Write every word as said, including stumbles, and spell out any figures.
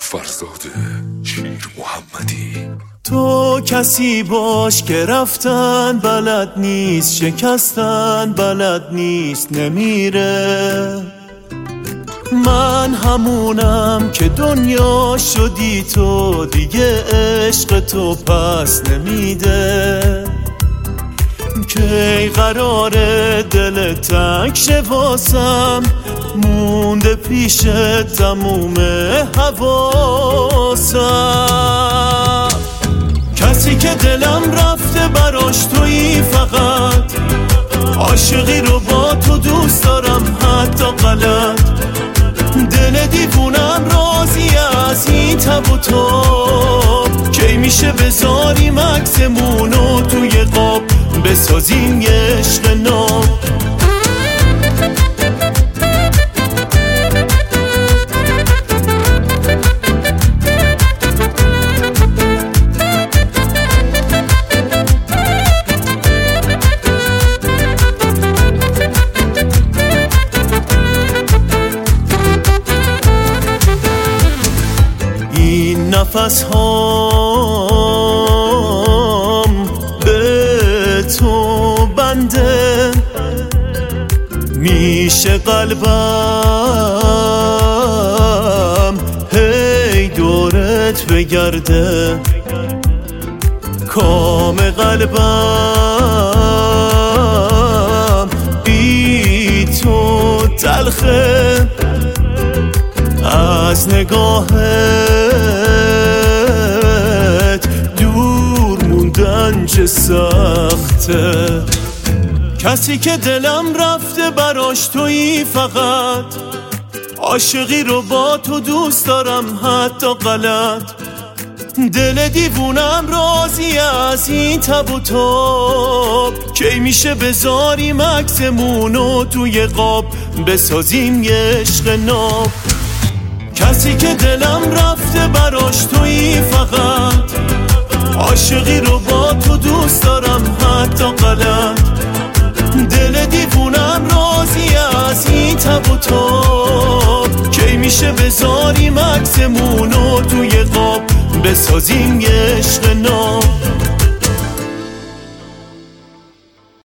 فرزاد شیر محمدی. تو کسی باش که رفتن بلد نیست، شکستن بلد نیست، نمیره. من همونم که دنیا شدی تو، دیگه عشق تو پس نمیده. کی قراره دل تنگ شه واسم، مونده پیش تموم حواسم. کسی که دلم رفته براش تویی فقط، عاشقی رو با تو دوست دارم حتی غلط. دل دیوونم راضی از این تب و تاب، کی میشه بذاریم عکسمونو توی قاب، بسازیم یه عشق ناب. این نفس هام به تو بنده، میشه قلبم هی دورت بگرده. کام قلبم بی تو تلخه، از نگاهت دور موندن چه سخته. کسی که دلم رفته براش تویی فقط، عاشقی رو با تو دوست دارم حتی غلط. دل دیوونم راضی از این تب و تاب، کی میشه بذاریم عکسمونو توی قاب، بسازیم یه عشق ناب. کسی که دلم رفته براش تویی فقط، عاشقی رو با تو دوست دارم حتی غلط. دل دیوونم راضی از این تب و تاب، کی میشه بذاریم عکسمونو توی قاب، بسازیم یه عشق ناب.